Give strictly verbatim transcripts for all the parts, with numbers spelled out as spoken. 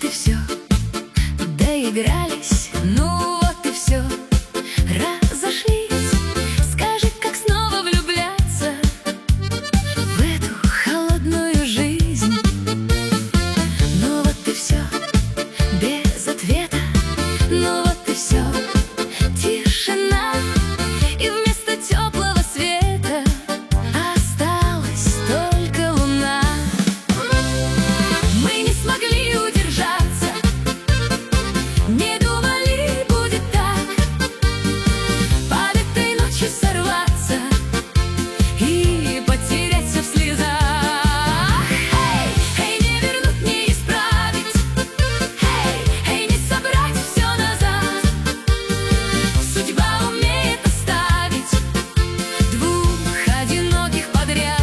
и все, доигрались, ну вот и все, разошлись. Скажи, как снова влюбляться в эту холодную жизнь? Ну вот и все, без ответа, ну вот и все, тишина. И вместо теплого света осталась только луна. Мы не смогли удержаться, не думали, будет так, под этой ночью сорваться и потерять все в слезах. Эй, эй, не вернуть, не исправить, эй, эй, не собрать все назад. Судьба умеет оставить двух одиноких подряд.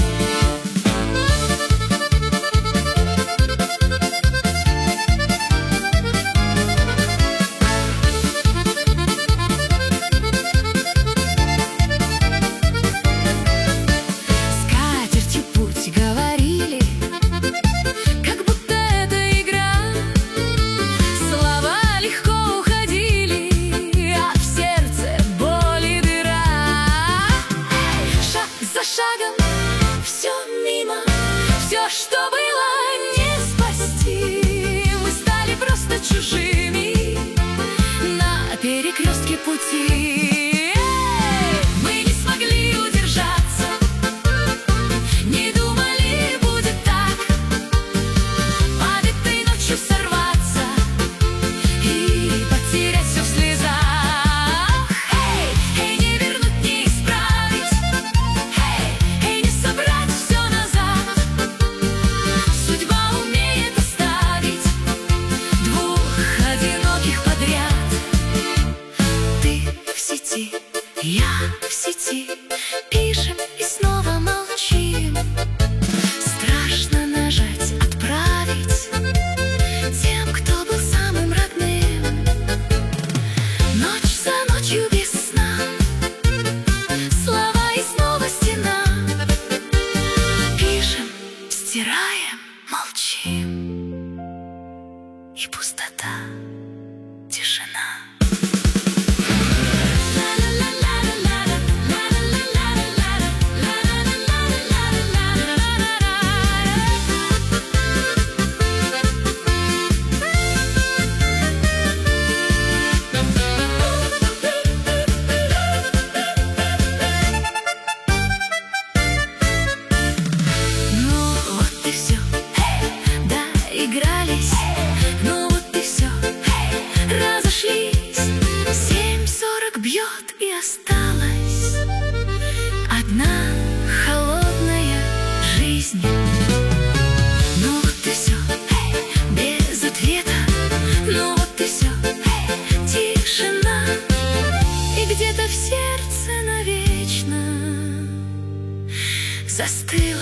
Скатертью путь говорили, как будто это игра. Слова легко уходили, а в сердце боль и дыра. Шаг за шагом, все мимо, все, что было, не спасти. Мы стали просто чужими на перекрестке пути. Мы не смогли удержаться, не думали, будет так, под этой ночью сорваться и потерять все в слезах. Эй, эй, не вернуть, не исправить, эй, эй, не собрать все назад. Судьба умеет оставить двух одиноких подряд. Ты в сети, я в сети, пишем и снова молчим. Страшно нажать «Отправить» тем, кто был самым родным. Ночь за ночью без сна, слова и снова стена. Пишем, стираем, молчим, и пустота, тишина. Ну вот и все, доигрались, ну вот и все, разошлись. Семь сорок бьет, и осталась одна холодная жизнь. Ну вот и все, без ответа, ну вот и все, тишина. И где-то в сердце навечно застыла